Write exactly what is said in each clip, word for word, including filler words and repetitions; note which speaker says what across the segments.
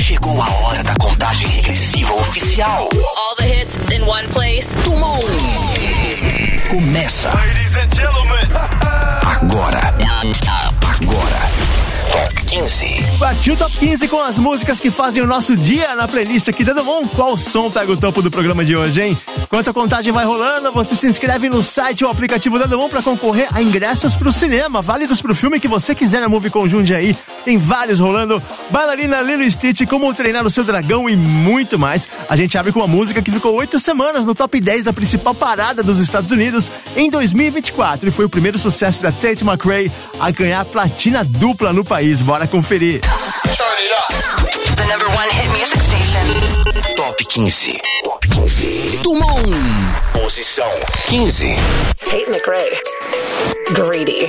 Speaker 1: Chegou a hora da contagem regressiva oficial.
Speaker 2: All the hits in one place.
Speaker 1: Tumon. Começa.
Speaker 3: Ladies and gentlemen.
Speaker 1: Agora. Agora. Top quinze.
Speaker 4: Partiu Top quinze com as músicas que fazem o nosso dia na playlist aqui da Domon. Qual som pega o topo do programa de hoje, hein? Enquanto a contagem vai rolando, você se inscreve no site ou aplicativo da Domon pra concorrer a ingressos pro cinema, válidos pro filme que você quiser na Movie Jundiaí. Tem vários rolando. Bailarina Lilo Stitch, Como Treinar o Seu Dragão e muito mais. A gente abre com uma música que ficou oito semanas no top dez da principal parada dos Estados Unidos em dois mil e vinte e quatro e foi o primeiro sucesso da Tate McRae a ganhar platina dupla no país. Bora conferir.
Speaker 1: The number one hit music station. Top quinze. Top quinze. Tumon. Posição quinze.
Speaker 5: Tate McRae. Greedy.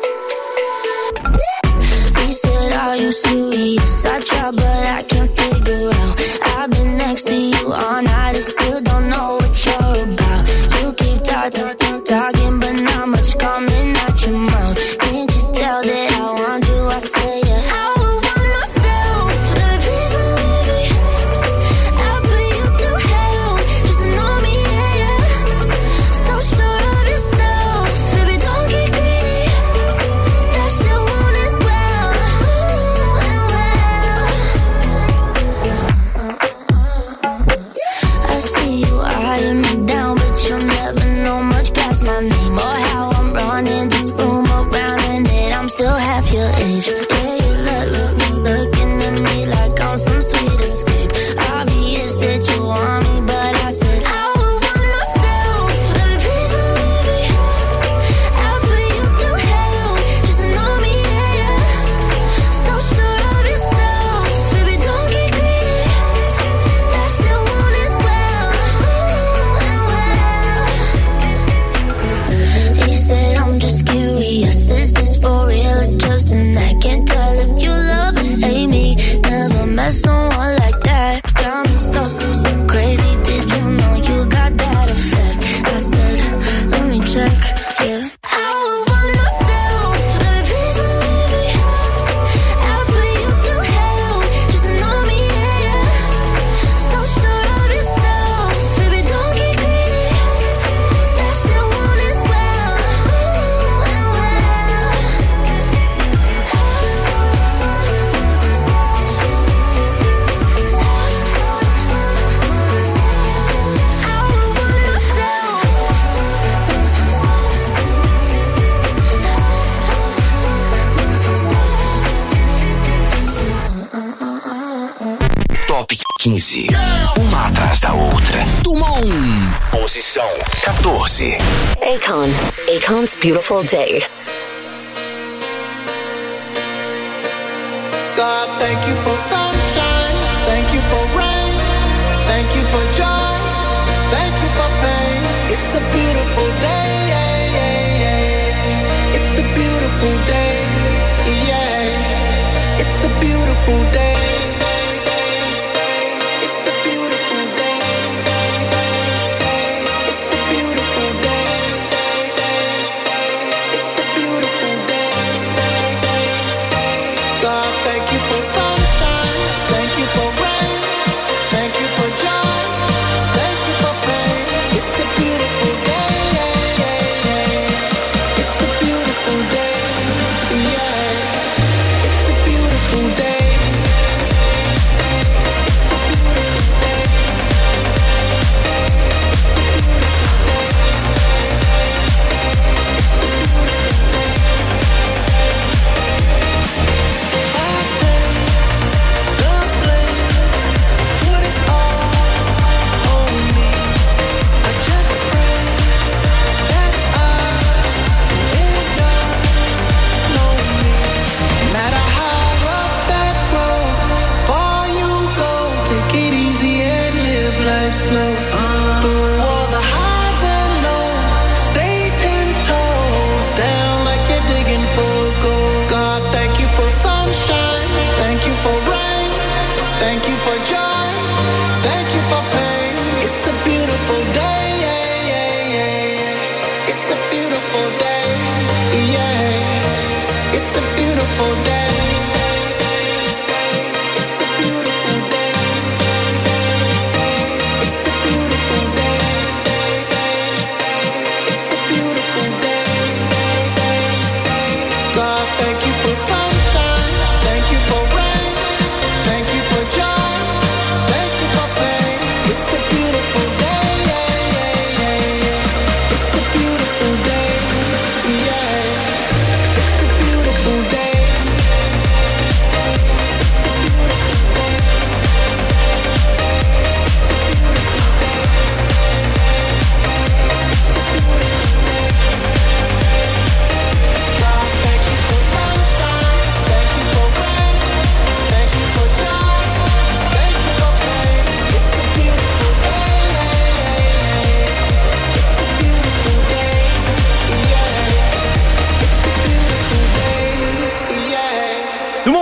Speaker 6: He said, are you serious? I try, but I can't figure out. I've been next to you all night and still don't know what you're about. You keep talking, talking, but not much coming out your mouth. Can't you tell that I want you? I say it. I would want myself, baby, please believe me. I'll put you through hell, just to know me, yeah, yeah. So sure of yourself, baby, don't get greedy. That shit want it well, ooh, and well. I see you eyeing me down, but you'll never know much past my name or how I'm running this room around and that I'm still half your age. Yeah, you look, look, look, looking at me like I'm some sweet escape. Obvious that you want me, but I said I would want myself, baby, please believe me. I'll put you through hell, just to know me, yeah, yeah. So sure of yourself, baby, don't get greedy. That shit want it well, ooh, and well. He said, I'm just curious, is this for real or just an act? Can't tell if you love and hate me. Never met someone like that. Got me so, so crazy. Did you know you got that effect? I said, let me check, yeah. I would want myself, baby, please believe me. I'll put you through hell, just to know me, yeah, yeah. So sure of yourself, baby, don't get greedy. That shit want it well, ooh, and well. I would want myself.
Speaker 1: Top quinze. Uma atrás da outra. Tumon. Posição quatorze.
Speaker 5: Akon. Akon's Beautiful Day.
Speaker 7: God, thank you for sunshine, thank you for rain, thank you for joy, thank you for pain. It's a beautiful day, yeah, yeah, yeah. It's a beautiful day, yeah. It's a beautiful day. It's a beautiful day. It's a beautiful day. It's a beautiful day. God, thank you for sunshine, thank you for rain, thank you for joy, thank you for pain. It's a beautiful day, yeah, yeah, yeah. It's a beautiful day, yeah. It's a beautiful day. It's a beautiful day. It's a beautiful day. It's a beautiful day.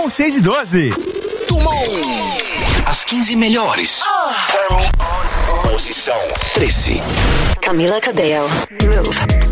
Speaker 4: seis e doze.
Speaker 1: Tumon. As quinze melhores. Posição treze.
Speaker 5: Camila Cabello, Move.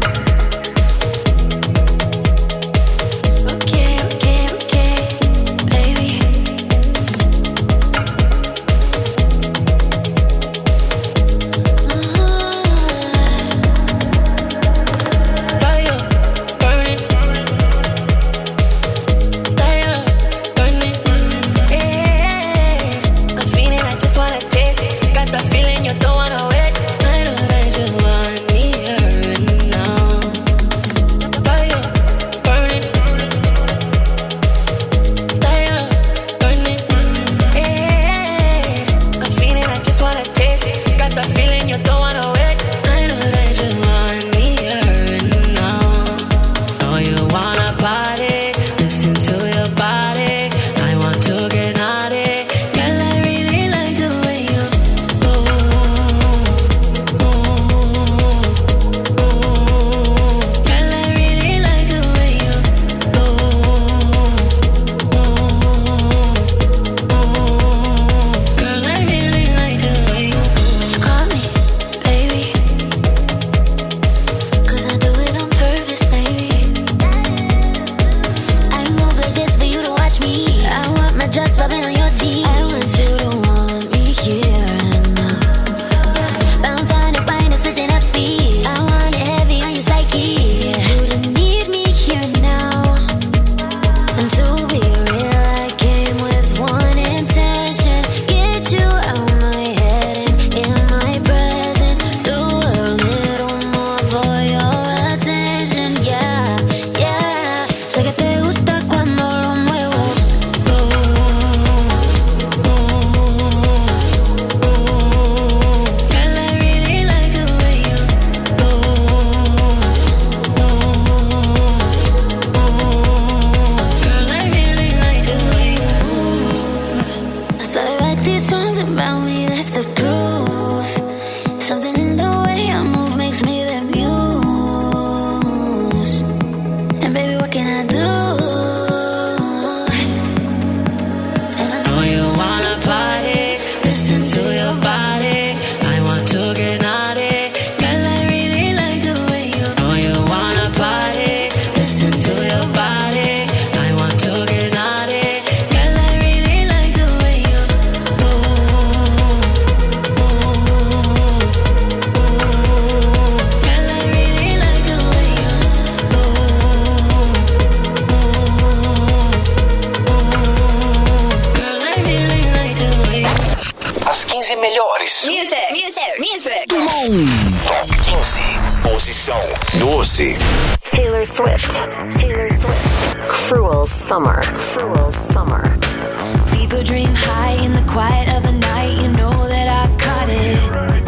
Speaker 5: Taylor Swift. Taylor Swift. Cruel Summer. Cruel Summer.
Speaker 6: People dream high in the quiet of the night. You know that I caught it.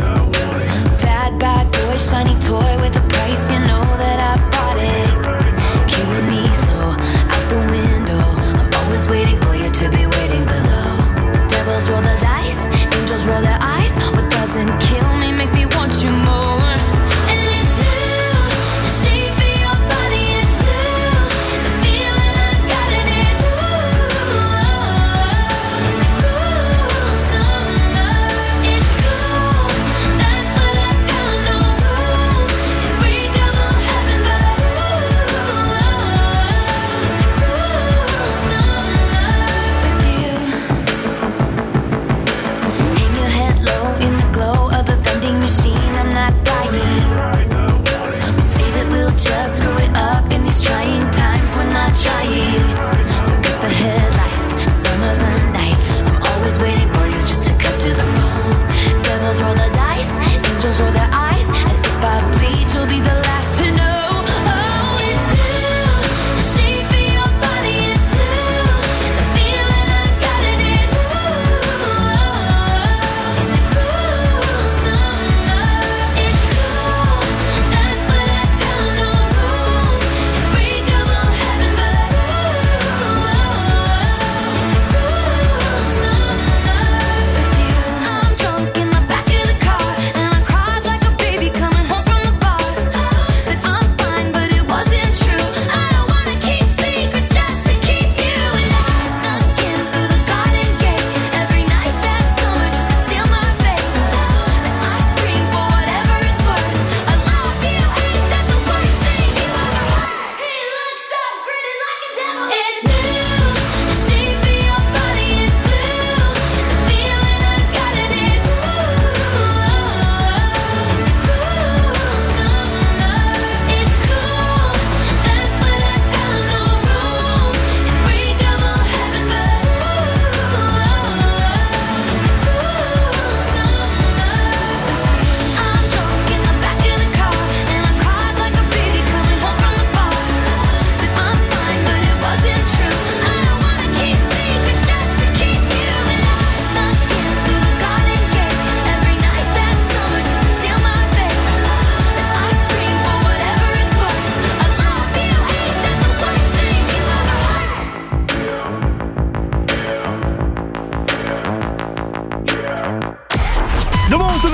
Speaker 6: Bad, bad boy, shiny toy with a price. You know that I bought it. Killing me slow out the window. I'm always waiting for you to be waiting below. Devils roll the dice, angels roll their eyes. What doesn't kill me makes me want you more. Ooh,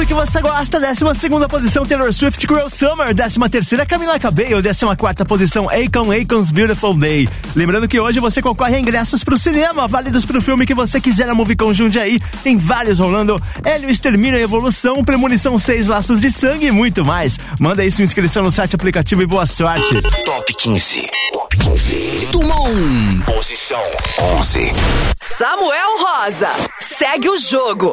Speaker 4: que você gosta. Décima segunda posição, Taylor Swift, Cruel Summer. Décima terceira, Camila Cabello. Décima quarta posição, Akon, Akon's Beautiful Day. Lembrando que hoje você concorre a ingressos pro cinema, válidos pro filme que você quiser na Movicon Jundiaí. Tem vários rolando. Hélio Extermina, Evolução, Premonição seis, Laços de Sangue e muito mais. Manda aí sua inscrição no site, aplicativo e boa sorte.
Speaker 1: Top quinze. Top quinze. Tumon. Posição onze.
Speaker 2: Samuel Rosa. Segue o jogo.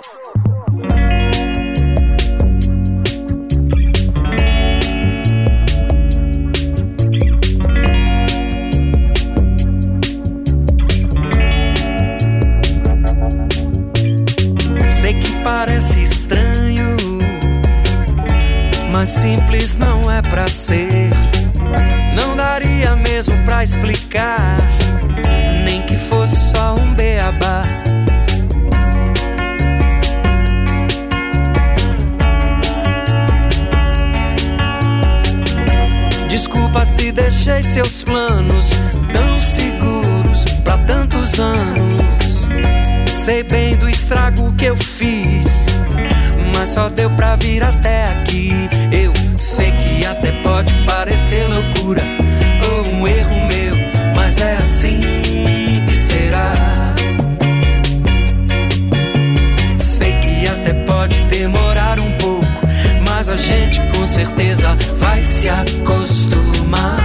Speaker 3: Sei que parece estranho, mas simples não é pra ser. Não daria mesmo pra explicar, nem que fosse só um beabá. Desculpa se deixei seus planos tão seguros pra tantos anos. Sei bem do estrago que eu fiz, mas só deu pra vir até aqui. Eu sei que até pode parecer loucura ou um erro meu, mas é assim que será. Sei que até pode demorar um pouco, mas a gente com certeza vai se acostumar.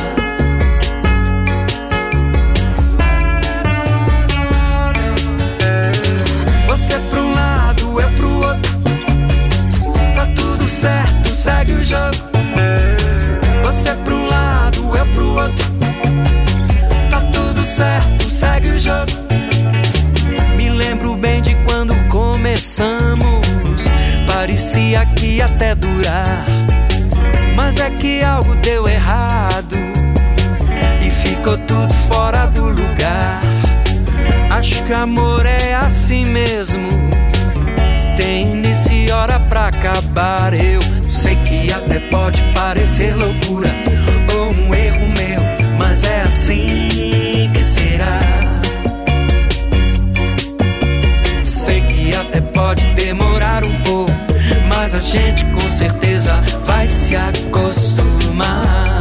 Speaker 3: Você pra um lado, eu pro outro. Tá tudo certo, segue o jogo. Você pra um lado, eu pro outro. Tá tudo certo, segue o jogo. Me lembro bem de quando começamos. Parecia que ia até durar, mas é que algo deu errado e ficou tudo fora do lugar. Acho que amor é assim mesmo, tem início e hora pra acabar. Eu sei que até pode parecer loucura ou um erro meu, mas é assim que será. Sei que até pode demorar um pouco, mas a gente com certeza vai se acostumar.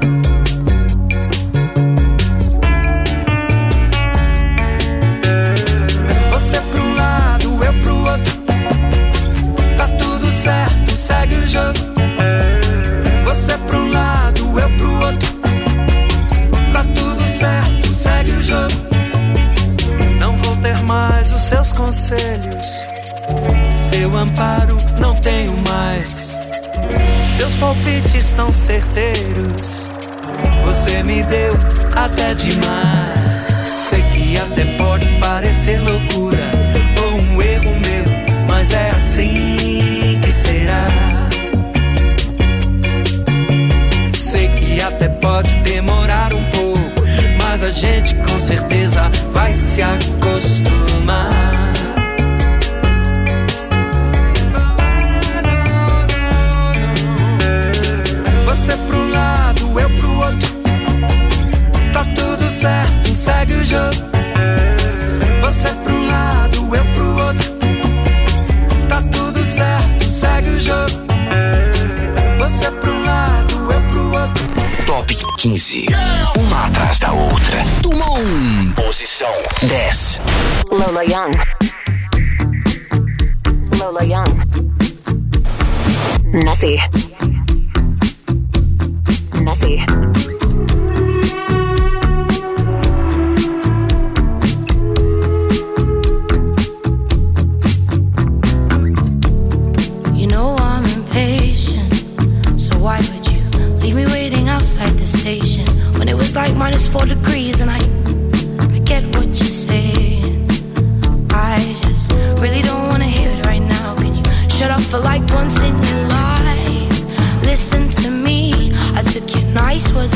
Speaker 3: Você pro um lado, eu pro outro. Tá tudo certo, segue o jogo. Você pro um lado, eu pro outro. Tá tudo certo, segue o jogo. Não vou ter mais os seus conselhos, seu amparo não tenho mais. Seus palpites tão certeiros, você me deu até demais. Sei que até pode parecer loucura ou um erro meu, mas é assim que será. Sei que até pode demorar um pouco, mas a gente com certeza vai se acostumar. Você pro um lado, eu pro outro. Tá tudo certo, segue o jogo. Você pro um lado, eu pro outro. Tá tudo certo, segue o jogo. Você pro um lado, eu pro outro.
Speaker 1: Top quinze. Uma atrás da outra. Tumon. Posição dez.
Speaker 5: Lola Young. Lola Young. Messy. Messy.
Speaker 6: You know I'm impatient, so why would you leave me waiting outside the station when it was like minus four degrees? And I, I get what you're saying. I just really don't wanna hear it right now. Can you shut up for like once in your life? Listen to me. I took your nice words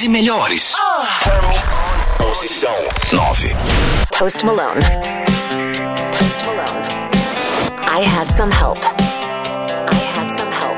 Speaker 1: quinze melhores. Posição nove.
Speaker 5: Post Malone. Post Malone. I had some help. I had some help.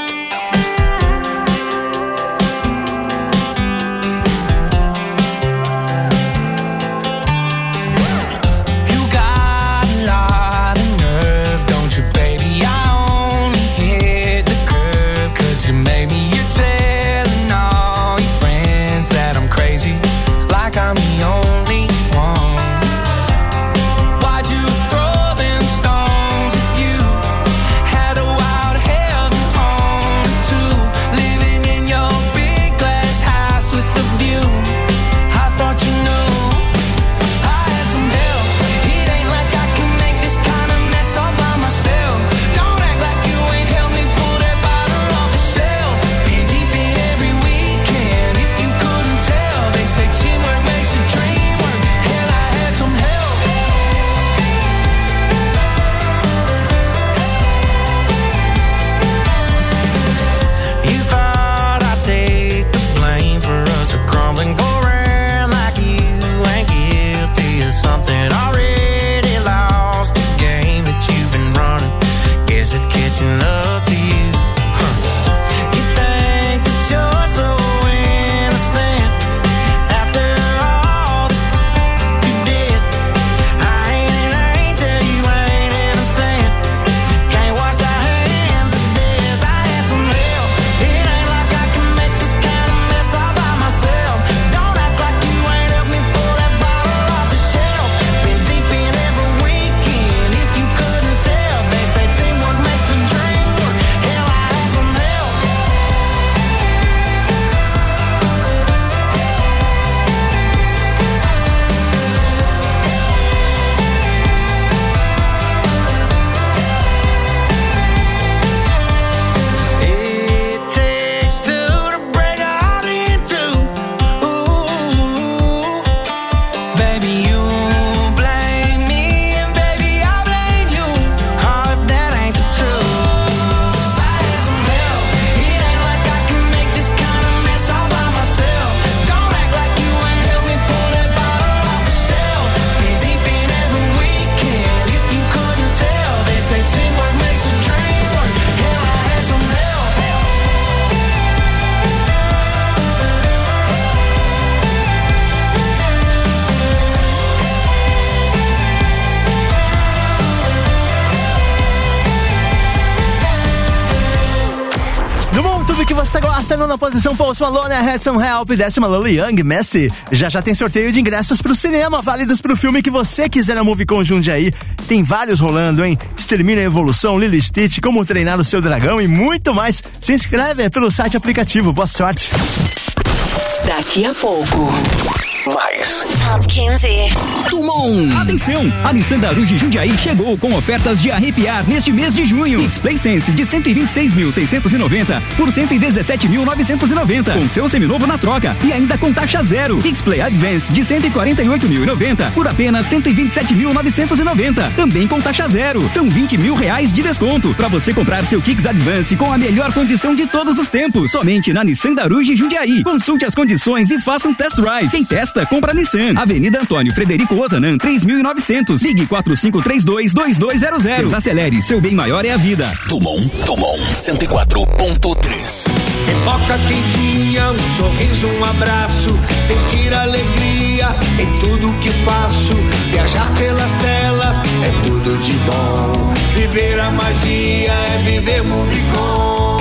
Speaker 3: You got a lot of nerve, don't you, baby? I only hit the curb 'cause you made me. You're telling all your friends that I'm crazy, like I'm the only one. Why'd you throw them stones if you had a wild heaven on too? Living in your big glass house with the view. I thought you knew I had some help. It ain't like I can make this kind of mess all by myself. Don't act like you ain't helped me pull that bottle off the shelf. Been deep in every weekend. If you couldn't tell, they say teamwork makes a dream work. Hell, I had some help. You thought I'd take the blame for us to crumble and go around like you ain't guilty of something. Already lost the game that you've been running. Guess it's catching up to you. Huh. You think that you're so innocent after all that you did. I ain't an angel, you ain't innocent. Can't wash our hands of this. I had some help. It ain't like I can make this kind of mess all by myself. Don't act like you ain't helped me pull that bottle off the shelf. Been deep in every weekend. If you couldn't tell, they say teamwork makes the dream work. Hell, I had some help. It takes two to break a heart in two. Ooh, baby, you blame me and baby I blame you. Oh, if that ain't the truth. I had some help. It ain't like I can make this kind of mess all by myself. Don't act like you ain't helped me pull that bottle off the shelf. Been deep in every weekend. If you couldn't tell, they say teamwork makes a dream work. Hell, I had some help.
Speaker 4: Do mundo, tudo que você gosta, nona posição, Post Malone, I Had Some Help, décima, Lolo Young, Messi. Já já tem sorteio de ingressos pro cinema, válidos pro filme que você quiser na Movicon Jundiaí. Tem vários rolando, hein? Extermina a Evolução, Lilo e Stitch, Como Treinar o Seu Dragão e muito mais. Se inscreve pelo site aplicativo, boa sorte.
Speaker 2: Daqui a pouco.
Speaker 1: Mais.
Speaker 5: Top quinze.
Speaker 1: Tumon.
Speaker 8: Atenção! A Nissan da Aruji Jundiaí chegou com ofertas de arrepiar neste mês de junho. X-Play Sense de cento e vinte e seis mil seiscentos e noventa por cento e dezessete mil novecentos e noventa, com seu seminovo na troca e ainda com taxa zero. X-Play Advance de cento e quarenta e oito mil e noventa por apenas cento e vinte e sete mil novecentos e noventa, também com taxa zero. São vinte mil reais de desconto para você comprar seu Kicks Advance com a melhor condição de todos os tempos. Somente na Nissan da Aruji Jundiaí. Consulte as condições e faça um test drive. Quem testa, compra Nissan. Avenida Antônio Frederico Ozanam, três mil e novecentos. Ligue quatro cinco três dois, dois dois zero zero. Desacelere, seu bem maior é a vida.
Speaker 1: Tumon, Tumon, cento e quatro ponto três.
Speaker 7: Pipoca quentinha, um sorriso, um abraço, sentir alegria em tudo que faço. Viajar pelas telas é tudo de bom. Viver a magia é viver Movicon.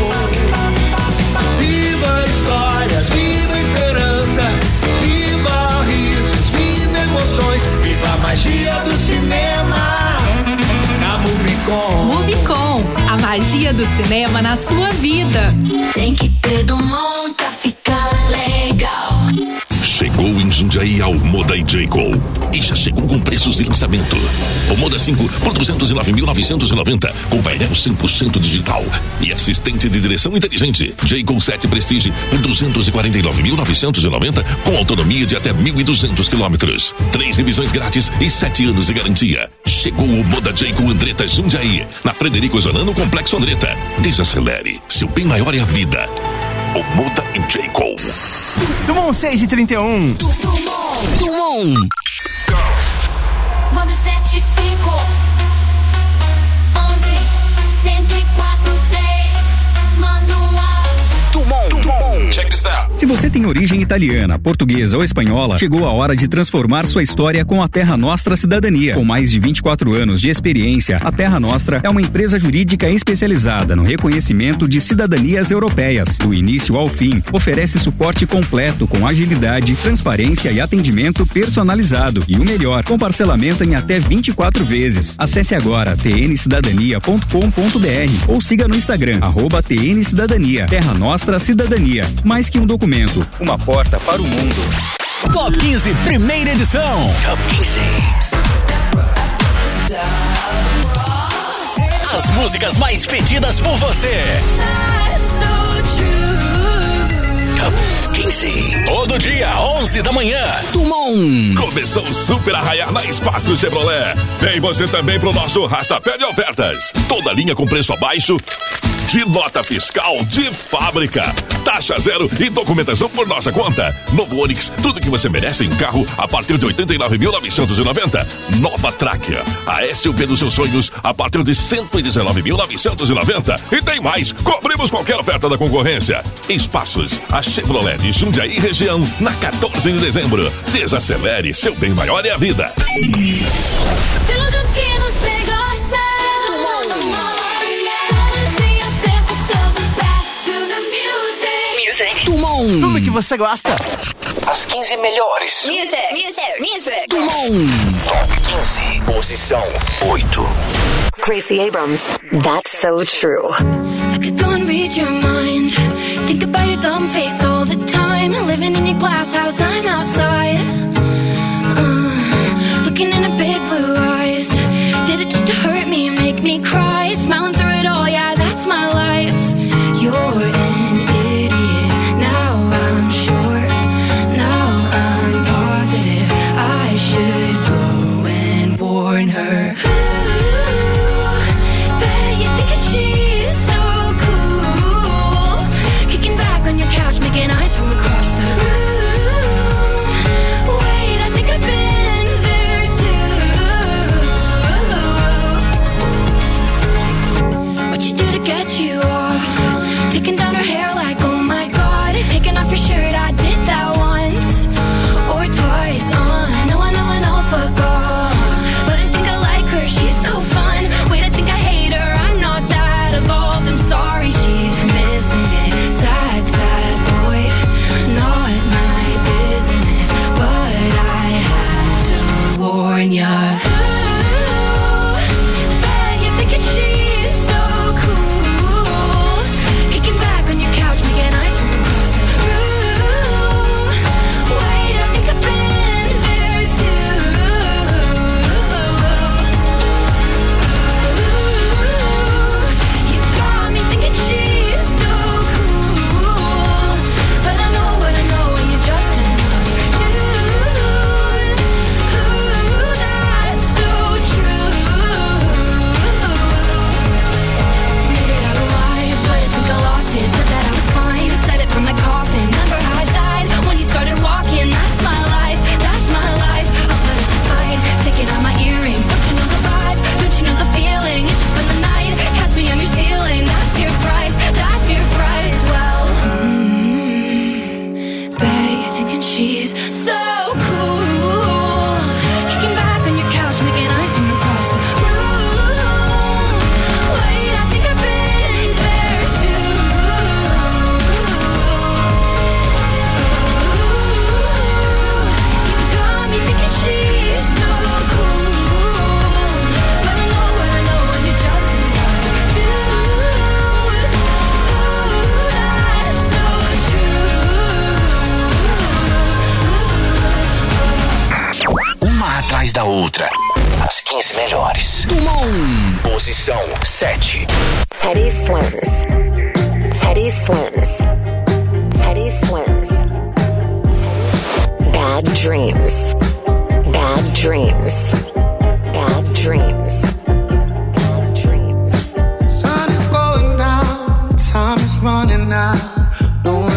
Speaker 7: Viva histórias, viva esperanças, viva risos, viva emoções, viva a magia do cinema na Movicon.
Speaker 9: Movicon, a magia do cinema na sua vida.
Speaker 6: Tem que ter do mundo pra ficar legal.
Speaker 10: Chegou em Jundiaí ao Moda e J-Co. E já chegou com preços de lançamento. O Moda cinco por duzentos e nove mil novecentos e noventa, com painel cem por cento digital e assistente de direção inteligente. J-Co sete Prestige por duzentos e quarenta e nove mil novecentos e noventa, com autonomia de até mil e duzentos quilômetros. Três revisões grátis e sete anos de garantia. Chegou o Moda J-Co Andretta Jundiaí, na Frederico Zonano, Complexo Andretta. Desacelere, seu bem maior é a vida. O Muda e J. Cole.
Speaker 4: Dumont seis e trinta e um.
Speaker 1: Dumont. Dumont.
Speaker 6: Manda sete cinco onze cento e quatro dez. Manual.
Speaker 1: Dumont. Dumont.
Speaker 10: Check this out.
Speaker 8: Se você tem origem italiana, portuguesa ou espanhola, chegou a hora de transformar sua história com a Terra Nostra Cidadania. Com mais de vinte e quatro anos de experiência, a Terra Nostra é uma empresa jurídica especializada no reconhecimento de cidadanias europeias. Do início ao fim, oferece suporte completo com agilidade, transparência e atendimento personalizado. E o melhor, com parcelamento em até vinte e quatro vezes. Acesse agora t n cidadania ponto com ponto b r ou siga no Instagram, arroba T N Cidadania. Terra Nostra Cidadania. Mais que um documento, uma porta para o mundo.
Speaker 1: Top quinze, primeira edição. Top quinze. As músicas mais pedidas por você. Top quinze. Todo dia, onze da manhã. Dumont.
Speaker 10: Começou o super arraiar na Espaço Chevrolet. Vem você também pro nosso Rastapé de ofertas. Toda linha com preço abaixo de nota fiscal de fábrica. Taxa zero e documentação por nossa conta. Novo Onix, tudo que você merece em carro a partir de oitenta e nove mil novecentos e noventa. Nova Tráquea, a S U V dos seus sonhos a partir de cento e dezenove mil novecentos e noventa. E tem mais, cobrimos qualquer oferta da concorrência. Espaços, a Chevrolet de Jundiaí região, na quatorze de dezembro. Desacelere, seu bem maior é a vida.
Speaker 6: Tudo que você gosta.
Speaker 1: Dumont.
Speaker 4: Tudo que você gosta.
Speaker 1: As quinze melhores.
Speaker 2: Music, music, music.
Speaker 1: Dumont. Top quinze. Posição oito.
Speaker 5: Gracie Abrams, That's So True.
Speaker 11: I could go and read your mind. Think about your dumb face all the time. Living in your glass house, I'm outside. Uh, looking in her big blue eyes. Did it just to hurt me, make me cry? Smiling through it all, yeah, that's my life. You're an idiot. Now I'm sure. Now I'm positive. I should go and warn her. Making eyes from across the room. Wait, I think I've been there too. What you do to get you off? Taking down her hair like, oh my god. Taking off your shirt, I did that once or twice. Uh, no, I know, I know, fuck off. But I think I like her, she's so fun. Wait, I think I hate her, I'm not that evolved. I'm sorry, she's missing it. Sad, sad. Not my business, but I had to warn ya. Ooh, bet you're thinking she's so cool. Kicking back on your couch, making eyes from across the room. Wait, I think I've been there too. Ooh, you got me thinking she's so cool, but I know what I know when you're just another dude. Ooh, that's so true. Made it out alive, but I think I lost it. Said that I was fine, said it from my coffin. Remember how I died when you started walking? That's my life, that's my life. I'll put up a fight, taking out my earrings. Don't you know the vibe? Don't you know the feeling? It's just been the night, catch me on your ceiling. That's your price, that's your price. Well, bet you're thinking she's so cool. Kicking back on your couch, making eyes from across the room. Wait, I think I've been there too. You got me thinking she's so cool, but I know what I know when you're just another dude. Ooh, that's so true.
Speaker 1: Uma atrás da outra. As quinze melhores. Dumont. Posição sete.
Speaker 5: Teddy Swims. Teddy Swims. Teddy Swims. Bad dreams. Bad dreams. Bad dreams. Bad dreams.
Speaker 7: Sun is going down, time is running out. No one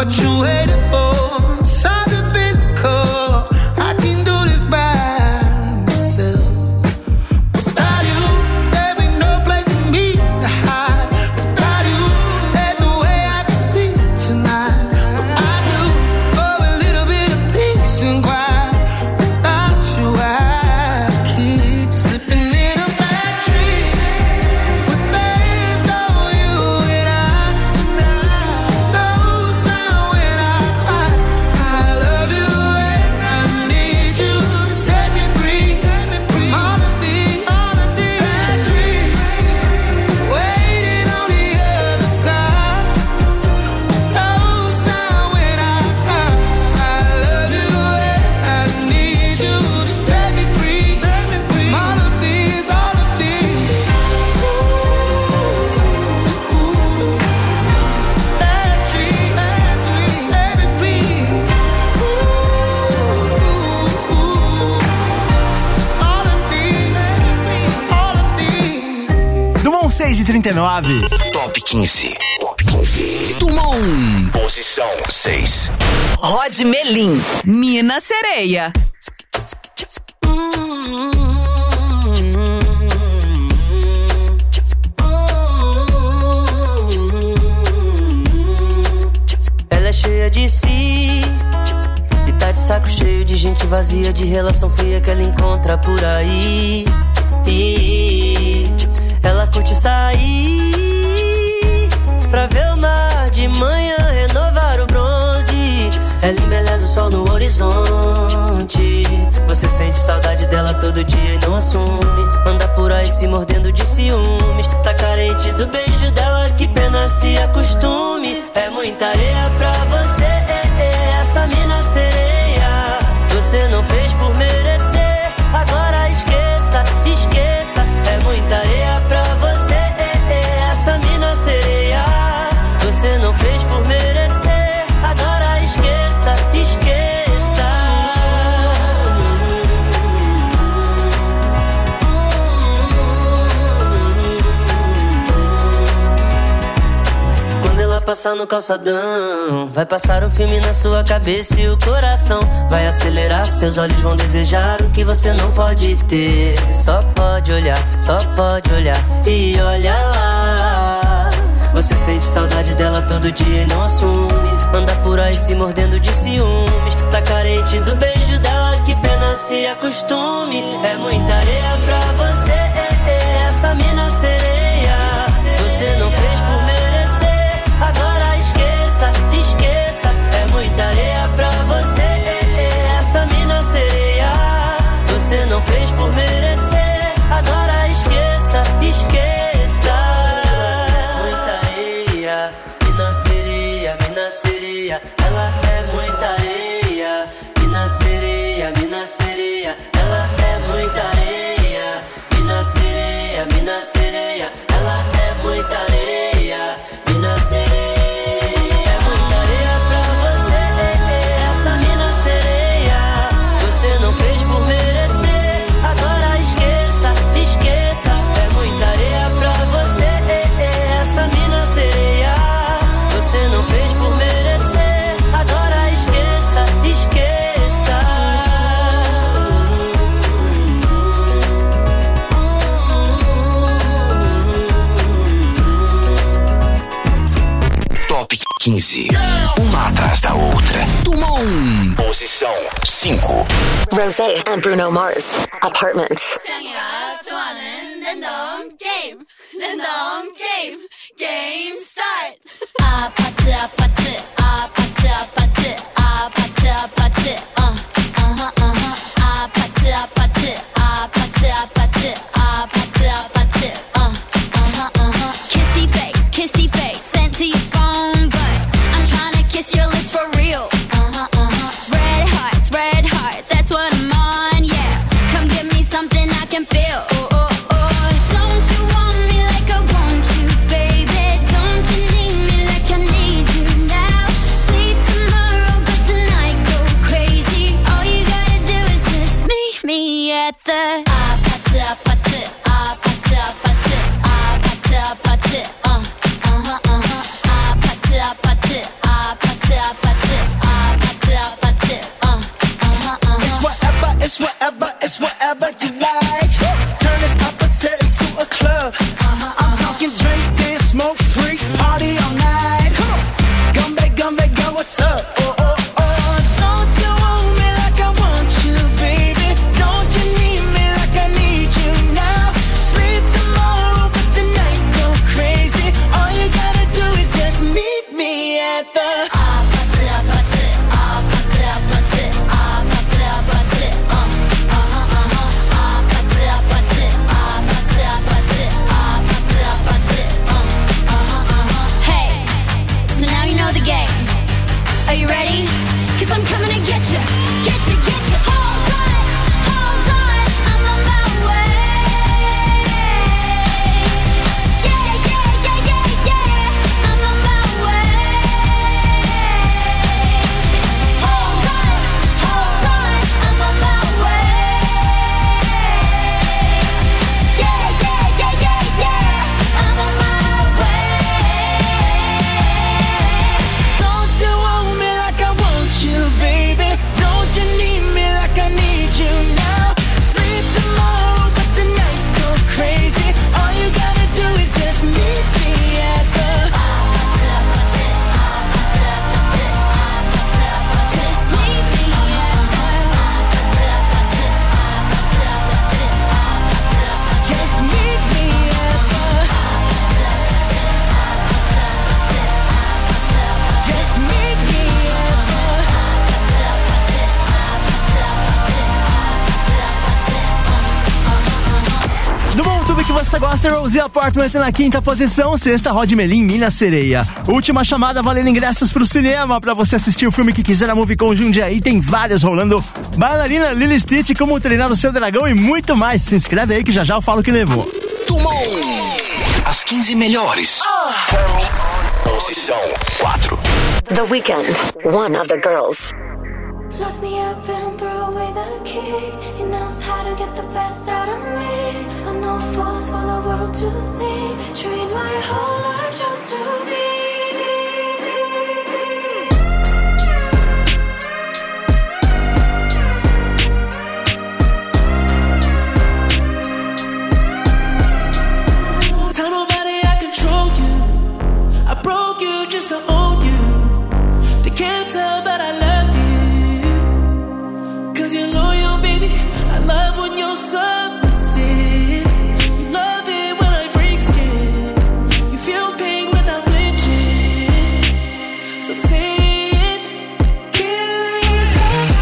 Speaker 7: what you waiting for. Something physical, I can do this by myself. Without you, there ain't no place for me to hide. Without you, there's no way I can sleep tonight. But I do for a little bit of peace and quiet. Without you, I keep slipping in a bad dream. But there's no you and I. No sound when I cry. I love you and I need you to set me free from all of these bad dreams. Waiting on the other side. No sound when I cry. I love you and I need you to set me free from all of these, all of these bad dreams, bad dreams. Let me breathe. All of these, all of these.
Speaker 4: Dumont seis e trinta e nove.
Speaker 1: Top quinze. Top quinze. Dumont. Posição seis.
Speaker 2: Rod Melim, Mina Sereia.
Speaker 12: Ela é cheia de si e tá de saco cheio de gente vazia, de relação fria que ela encontra por aí. E ela curte sair pra ver o mar de manhã, renovar o bronze. Ela embeleza o sol no horizonte. Você sente saudade dela todo dia e não assume. Anda por aí se mordendo de ciúmes. Tá carente do beijo dela, que pena se acostume. É muita areia pra você, é, é, essa mina sereia. Você não fez por merecer, agora esqueça, esqueça. É muita areia pra você, é, é, essa mina sereia. Você não fez por merecer, agora esqueça, esqueça. Quando ela passar no calçadão, vai passar um filme na sua cabeça e o coração vai acelerar. Seus olhos vão desejar o que você não pode ter. Só pode olhar, só pode olhar e olha lá. Você sente saudade dela todo dia e não assume. Anda por aí se mordendo de ciúmes. Tá carente do beijo dela, que pena se acostume. É muita areia pra você, é, é, essa mina sereia. Você não fez por merecer, agora esqueça, esqueça. É muita areia pra você, é, é, essa mina sereia. Você não fez por merecer, agora esqueça, esqueça. Mina sereia, mina sereia, ela é muita areia. Mina sereia, mina sereia, ela é muita areia. Mina sereia, mina sereia, ela é muita areia. Mina sereia, é muita areia pra você, é, é, essa mina sereia. Você não fez por merecer, agora esqueça, esqueça. É muita areia pra você, é, é, essa mina sereia. Você não fez por merecer, agora esqueça, esqueça.
Speaker 1: Top quinze. Uma atrás da outra. Dumont. Posição cinco.
Speaker 5: Rosé and Bruno Mars, Apartment.
Speaker 11: 짱이야 좋아하는 랜덤 게임 랜덤 게임 게임 스타트. 아파트 아파트 아파트 아파트 아파트 아파트 어 어허 어허 아파트 아파트 아파트 아파트 아파트 아파트 어 어허 어허 kissy face kissy face sent to your phone but I'm trying to kiss your lips for real. Uh-huh uh-huh red hearts red hearts that's what I'm on yeah come give me something I can feel. Oh, oh, oh. Don't you want me like I want you, baby? Don't you need me like I need you now? See tomorrow, but tonight go crazy. All you gotta do is just meet me at the 아파트 아파트 아파트 아파트 아파트 아파트 어 어허 어허 아파트 아파트 아파트 아파트
Speaker 7: dance wherever you like. Turn this opposite into a club. I'm talking drink, dance, smoke, freak, party all night. Come on, Gumbe, Gumbe, girl, what's up? Oh, oh, oh, don't you want me like I want you, baby? Don't you need me like I need you now? Sleep tomorrow, but tonight go crazy. All you gotta do is just meet me at the
Speaker 11: Are you ready? Cause I'm coming to get you, get you, get you. Hold on, hold on, I'm on my way. Yeah, yeah, yeah, yeah, yeah, I'm on my way. Hold on, hold on, I'm on my way. Yeah, yeah, yeah, yeah, yeah, I'm on my way. Don't you want me like I want you, baby? Don't you need me like I need you now? Sleep tomorrow, but tonight go crazy. All you gotta do is just meet me at the just meet me at the just meet me at the just meet me at
Speaker 4: Do bom, tudo que você gosta, Rosie Apartment na quinta posição, sexta, Rod Melim, Minas Sereia. Última chamada valendo ingressos pro cinema, pra você assistir o filme que quiser na Movicon Jundiaí, tem vários rolando. Bailarina Lily Stitch, Como Treinar o Seu Dragão e muito mais. Se inscreve aí que já já eu falo que levou.
Speaker 1: Tumon. As quinze melhores. Posição quatro.
Speaker 5: The Weeknd, one of the girls.
Speaker 11: Lock me up and throw away the key. He knows how to get the best out of me. I know fools for the world to see. Trained my whole life just to be.
Speaker 7: Tell nobody I control you. I broke you just to own you. They can't tell, but I love you. Cause you're loyal, baby. I love when you're submissive. You love it when I break skin. You feel pain without flinching. So say it.
Speaker 11: Give me tough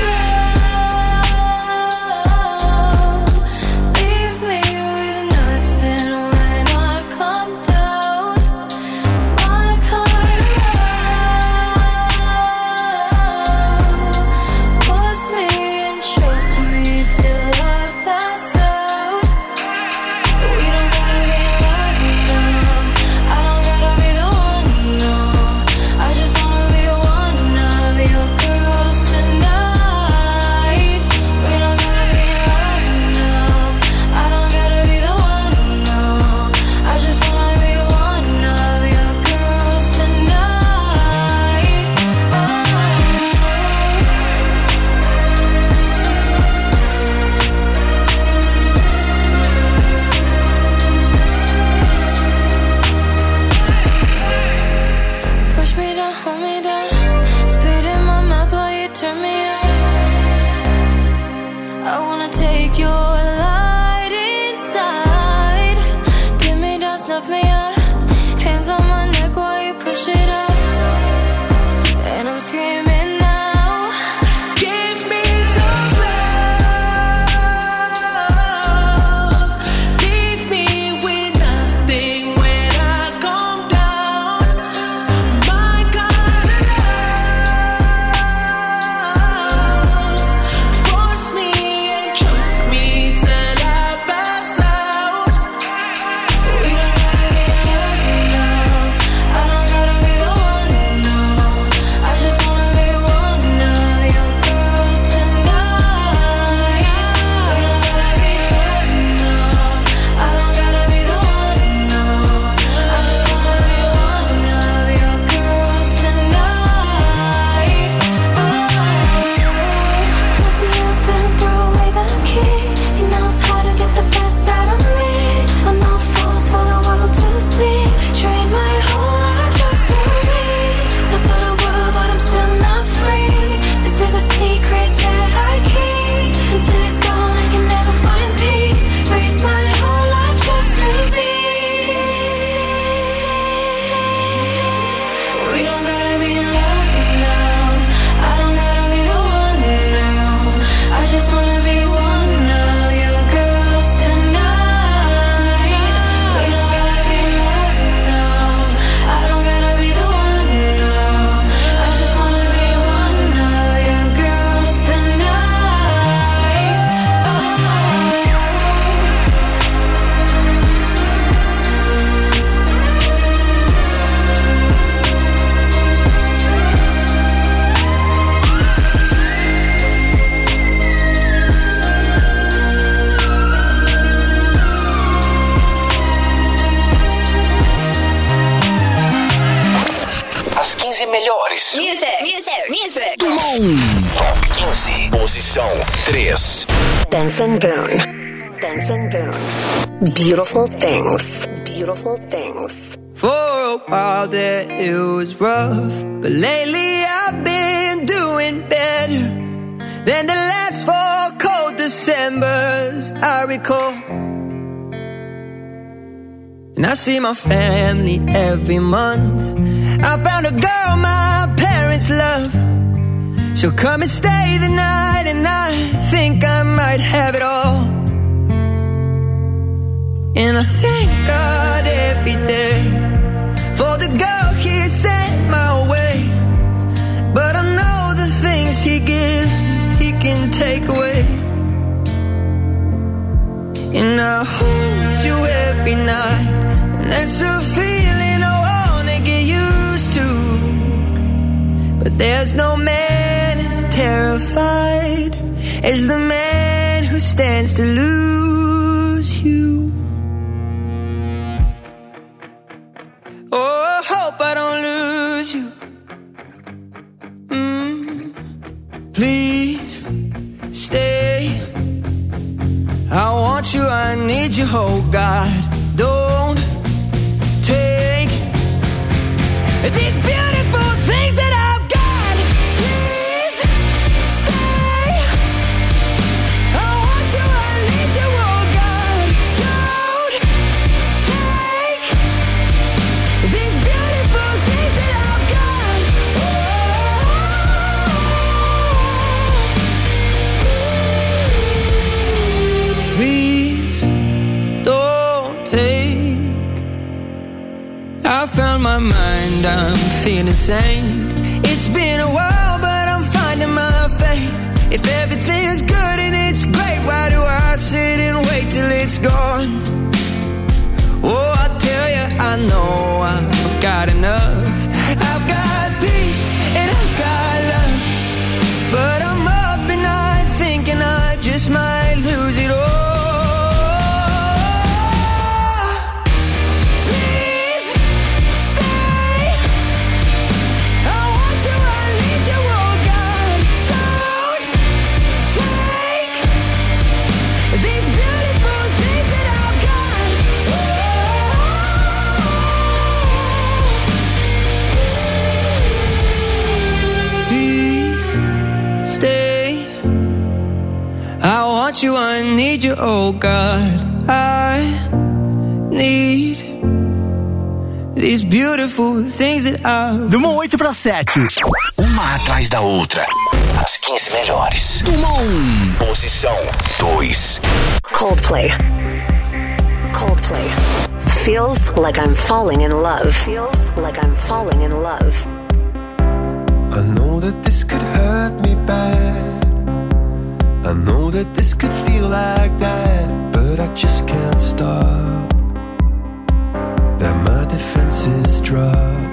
Speaker 11: love. Leave me with nothing when I come down. My kind of love. Force me and choke me till I pass out.
Speaker 1: melhores.
Speaker 2: Music, music, music.
Speaker 1: Dumont. Top quinze. Posição três.
Speaker 5: Benson Boone. Benson Boone. Beautiful things. Beautiful things.
Speaker 3: For a while there it was rough, but lately I've been doing better than the last four cold Decembers I recall. And I see my family every month. I found a girl my parents love. She'll come and stay the night, and I think I might have it all. And I thank God every day for the girl he sent my way. But I know the things he gives me, he can take away. And I hold you every night, and that's a feeling I wanna get used to. But there's no man as terrified as the man who stands to lose you. Oh, I hope I don't lose you. Mm. Please stay. I want you, I need you, oh God. Don't take these beautiful things that I've got. Please stay. I want you, I need you, oh God. Don't take these beautiful things that I've got. Oh. Please don't take. I found my mind, I'm feeling sane. It's been a while, but I'm finding my faith. If everything is good and it's great, why do I sit and wait till it's gone? Oh, I tell you, I know I've got enough. I've got peace and I've got love, but I'm up at night thinking I just might lose it all. Please stay. I want you, I need you, oh God. Don't take these beautiful things that I've got. Please stay. I want you, I need you, oh God. I need these beautiful things that I.
Speaker 4: Dumont oito para sete.
Speaker 1: Uma atrás da outra. As quinze melhores. Dumont. Posição dois.
Speaker 5: Coldplay. Coldplay. Feels like I'm falling in love. Feels like I'm falling in love.
Speaker 13: I know that this could hurt me bad. I know that this could feel like that, but I just can't stop. That my defenses drop.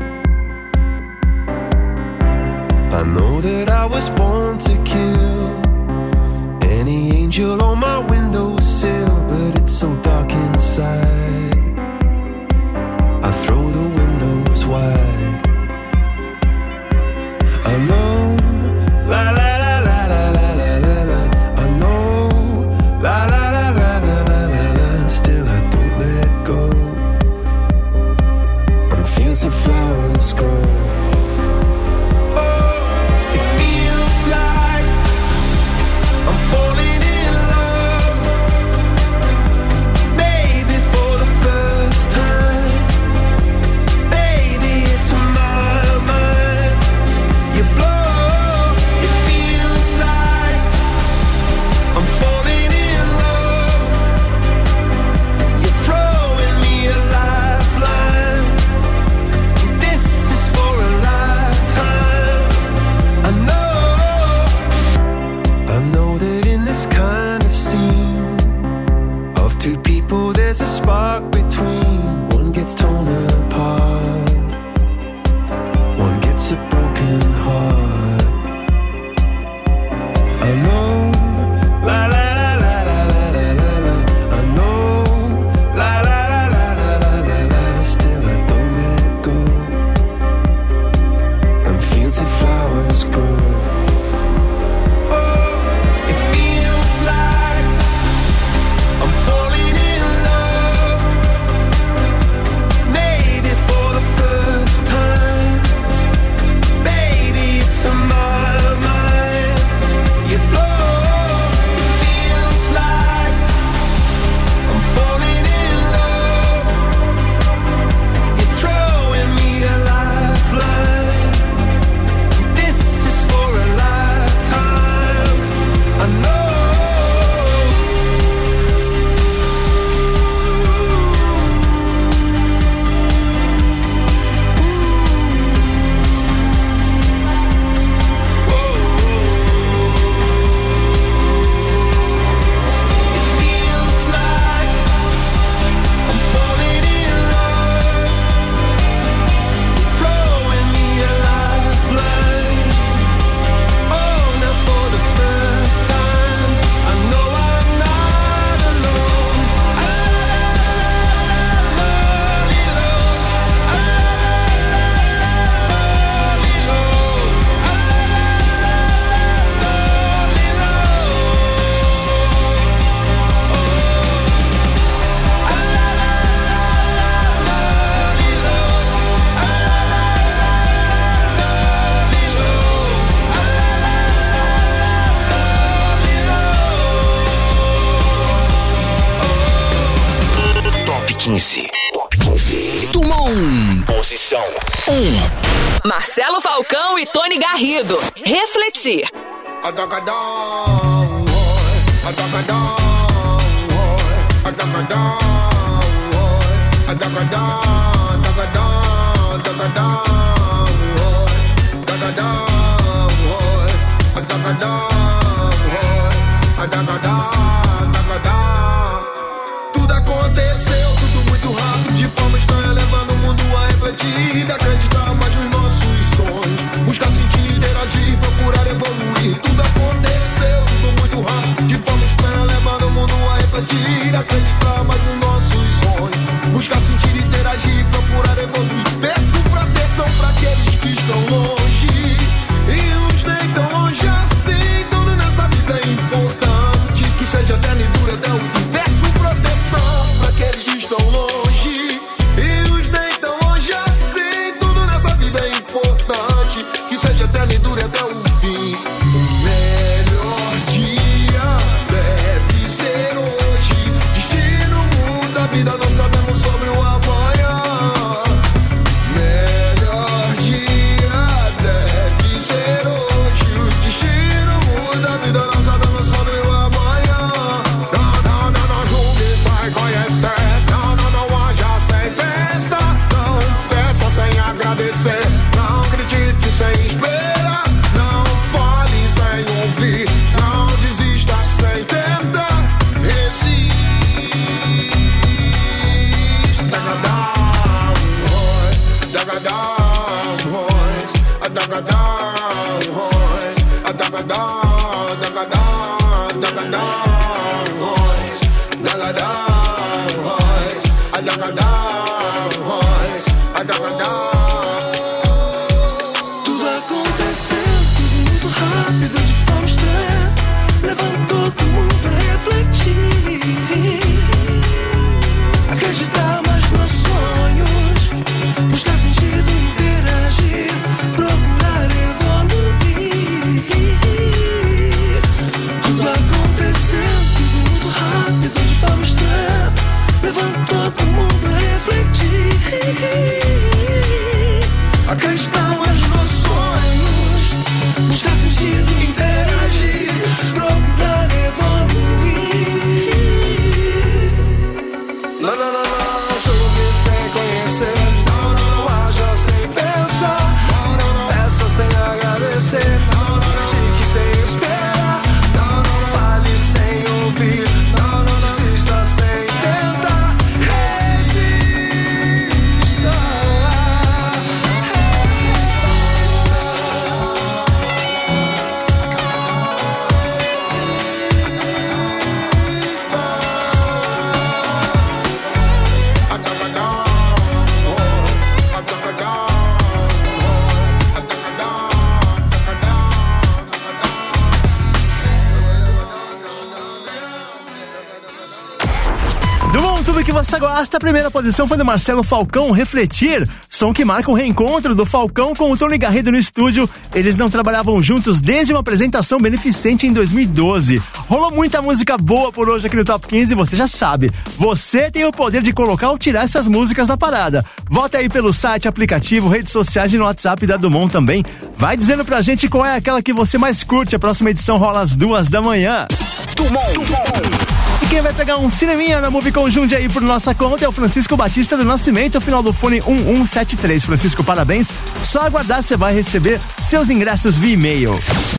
Speaker 13: I know that I was born to kill any angel on my windowsill, but it's so dark inside. I throw the windows wide. I know, la la la la la la la la la. I know, la la la la la la la la. Still I don't let go. I'm feeling some flowers grow. Oh, it feels like I'm falling in love. Maybe for the first time. Baby, it's on my mind. You blow, it feels like I'm falling in love. You're throwing me a lifeline. This is for a lifetime. I know, I know that in this kind of scene of two people there's a spark between. One gets torn apart, one gets a broken heart. I know, la la la la la la la la la. I know, la la la la la la la la. Still I don't let go. I'm
Speaker 1: quinze. Top quinze. Dumont. Posição um.
Speaker 2: Marcelo Falcão e Tony Garrido. Refletir.
Speaker 14: Tudo aconteceu, tudo muito rápido, de forma estranha, levando o mundo a refletir, acreditar mais nos nossos sonhos, buscar sentir, interagir, procurar evoluir. Tudo aconteceu, tudo muito rápido, de forma estranha, levando o mundo a refletir, acreditar mais nos nossos sonhos, buscar sentir, interagir, procurar evoluir. Peço proteção para aqueles que estão longe e os nem tão longe assim. Tudo nessa vida é importante, que seja eterno e dure até o fim. Peço proteção para aqueles que estão longe e os nem tão longe assim. Tudo nessa vida é importante, que seja eterno e dure até o fim. O melhor dia deve ser hoje. Destino muda a vida, não sabemos sobre o amanhã. Melhor dia deve ser hoje. O destino muda a vida, não sabemos sobre o amanhã. Não, não, não, não julgue, sai conhecer. Não, não, não haja sem pensar. Não peça sem agradecer. Não critique sem esperar. Não fale sem ouvir. Não desista sem tentar. Resiste. Daga down, boys. Daga down, boys. Daga down, boys. Daga down, daga down, daga down, boys. Daga down, boys. Daga down, boys. Daga down. Tudo aconteceu, tudo muito rápido, de forma estranha, levando todo mundo a refletir, acreditar mais nos sonhos, buscar sentido, interagir, procurar evoluir. Tudo aconteceu, tudo muito rápido, de forma estranha, levando todo mundo a refletir, acreditar mais nos sonhos, buscar sentido, interagir, procurar evoluir. Não, não, não, não, julgue sem conhecer. Não, não, não haja sem pensar. Não, não, não, peça sem agradecer. Não, não, não, critique sem esperar. Não, não, não, fale sem ouvir. Não, não, não, desista sem tentar. Resista.
Speaker 4: Dumont, tudo que você gosta. A primeira posição foi do Marcelo Falcão, Refletir, som que marca o reencontro do Falcão com o Tony Garrido no estúdio. Eles não trabalhavam juntos desde uma apresentação beneficente em dois mil e doze. Rolou muita música boa por hoje aqui no Top quinze, você já sabe. Você tem o poder de colocar ou tirar essas músicas da parada. Volta aí pelo site, aplicativo, redes sociais e no WhatsApp da Dumont também. Vai dizendo pra gente qual é aquela que você mais curte. A próxima edição rola às duas da manhã.
Speaker 1: Dumont. Dumont.
Speaker 4: E quem vai pegar um cineminha na Movie Conjunde aí por nossa conta é o Francisco Batista do Nascimento, final do fone um um sete três. Francisco, parabéns. Só aguardar, você vai receber seus ingressos via e-mail.